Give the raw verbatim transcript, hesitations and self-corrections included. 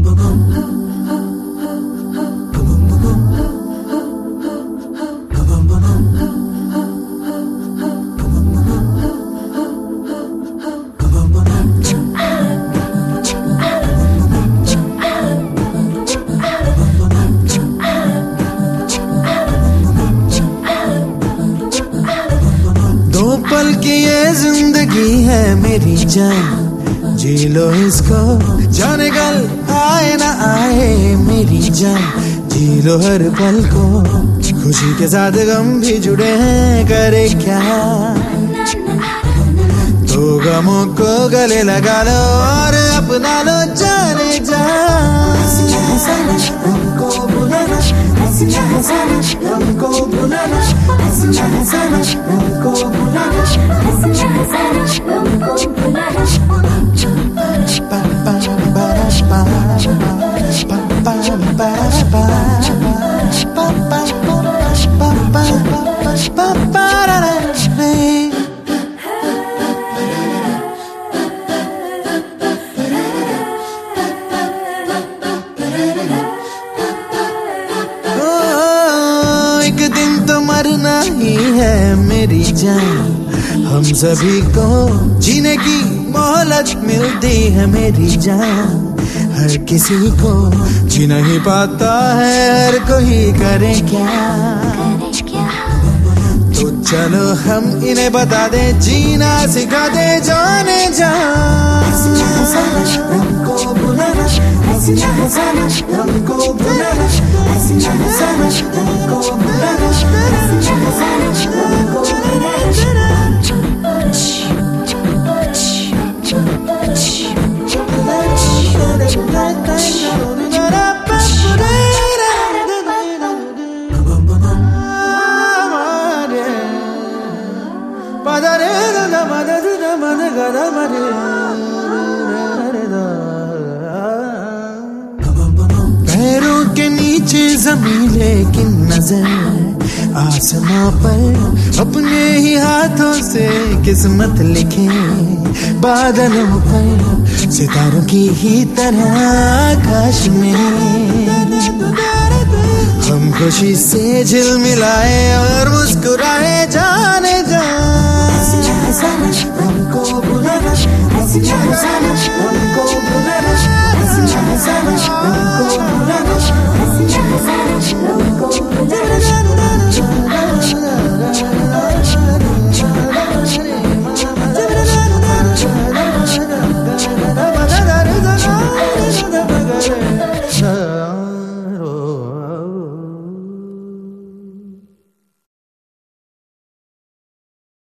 दो पल की ये जिंदगी है मेरी जान, जी लो इसको, जाने कल आए ना आए मेरी जान, जी लो हर पल को, खुशी के साथ गम भी जुड़े हैं, करे क्या, तो गमों को गले लगा लो और अपना लो जाने जा। हमको बुलाना, हमको बुलाना, हमको बुलाना, एक दिन तो मरना ही है मेरी जान, हम सभी को जीने की मोहलत मिलती है मेरी जान, हर किसी को जी नहीं पाता है, हर कोई करे क्या, तो चलो हम इन्हें बता दे, जीना सिखा दे, जाने जा। हमको बुलाना, हमको बुलाना, हमको बुलाना, हमको पैरों के नीचे जमीन लेकिन नजर आसमां पर, अपने ही हाथों से किस्मत लिखे, बादलों पर सितारों की ही तरह आकाश में, हम खुशी से झिलमिलाए और मुस्कुराए, जाने जा। हमको बुलाना, हमको बुलाना,